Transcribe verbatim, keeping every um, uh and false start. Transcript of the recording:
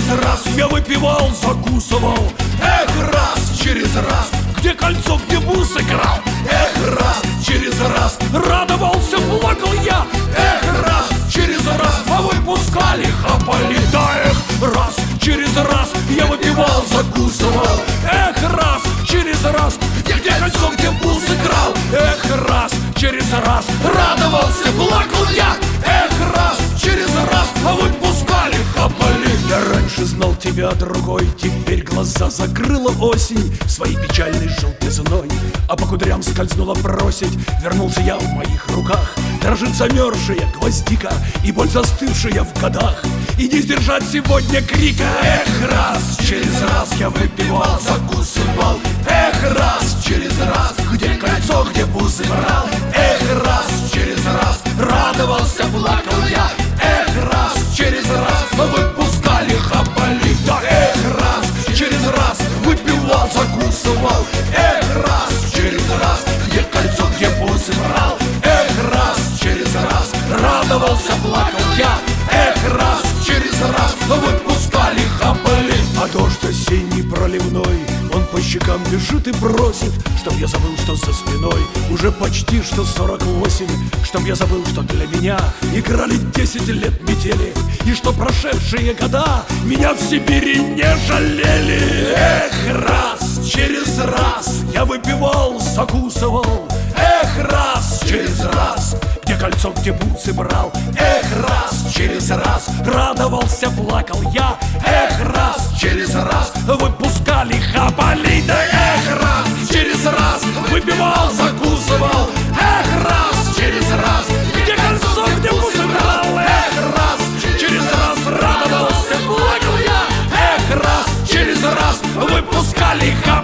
раз я выпивал, закусывал. Эх, раз через раз, где кольцо, где бусы крал. Эх, раз через раз, радовался, плакал я. Эх, раз через раз, а выпускали, хапали. Да, эх, раз через раз я выпивал, закусывал. Эх, раз через раз, где, где кольцо, где бусы крал. Эх, раз через раз, радовался, плакал я. Эх, раз через раз, а выпускали, хапали. Я раньше знал тебя другой, теперь глаза закрыла осень своей печальной желтизной. А по кудрям скользнула просить, вернулся я в моих руках. Дрожит замерзшая гвоздика и боль застывшая в годах. И не сдержать сегодня крика. Эх, раз через раз я выпивал, закусывал. Эх, раз через раз, где кольцо, где бусы брал. Эх, раз через раз, радовался, плакал я. Эх, раз через раз, выпускали, хапали. Да, эх, раз через раз, выпивал, закусывал. Эх, раз через раз, где кольцо, где бусы брал. Эх, раз через раз, радовался, плакал я. Эх, раз через раз, выпускали, хапали. А дождь осенний проливной, он по щекам бежит и просит, чтоб я забыл, что за спиной уже почти что сорок восемь. Чтоб я забыл, что для меня играли десять лет метели, и что прошедшие года меня в Сибири не жалели. Эх, раз через раз я выпивал, закусывал. Эх, раз через раз, где кольцо, где бусы брал. Эх, раз через раз, радовался, плакал я. Эх, раз через раз, выпускали, хапали. Да, эх, раз через раз, выпивал, закусывал. Эх, раз через раз, где кольцо, где бусы брал. Эх, раз через раз, радовался, плакал я. Эх, раз через раз, выпускали, хапали.